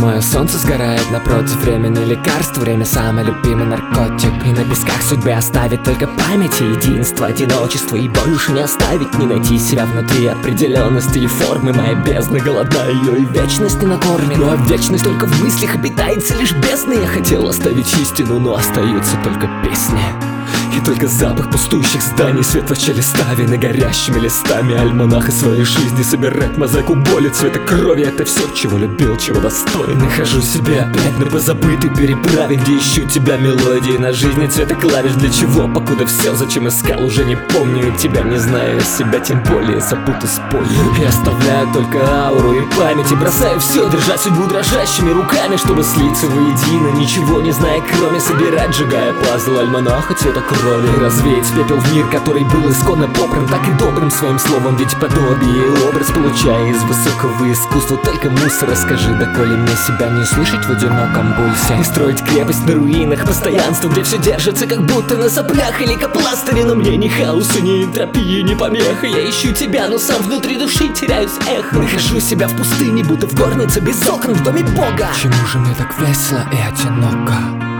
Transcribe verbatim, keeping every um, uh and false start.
Мое солнце сгорает напротив, времени лекарств. Время самый любимый наркотик. И на песках судьбы оставит только память и единство, одиночество и боль уж не оставить. Не найти себя внутри определенности и формы. Моя бездна голодна, ее и вечность не накормит. Ну а вечность только в мыслях обитается лишь бездной. Я хотел оставить истину, но остаются только песни. И только запах пустующих зданий, светло-чели ставины горящими листами. Альманах из своей жизни собирать мозаику боли, цвета крови. Это все, чего любил, чего достоин. Нахожу себя опять на позабытой переправе, где ищу тебя мелодии на жизни цвета клавиш. Для чего, покуда все, зачем искал, уже не помню. И тебя не знаю, себя тем более забуду с полью. И оставляю только ауру и память, и бросаю все, держа судьбу дрожащими руками, чтобы слиться воедино, ничего не зная, кроме собирать, сжигая пазл альманаха цвета крови. Развеять пепел в мир, который был исконно попран, так и добрым своим словом, ведь подобие и образ, получая из высокого искусства только мусор. Расскажи, доколе мне себя не услышать в одиноком пульсе, и строить крепость на руинах постоянства, где все держится как будто на соплях или капластыре. Но мне ни хаоса, ни энтропии, ни помеха. Я ищу тебя, но сам внутри души теряюсь эхо. Нахожу себя в пустыне, будто в горнице без окон в доме Бога. Почему же мне так весело и одиноко?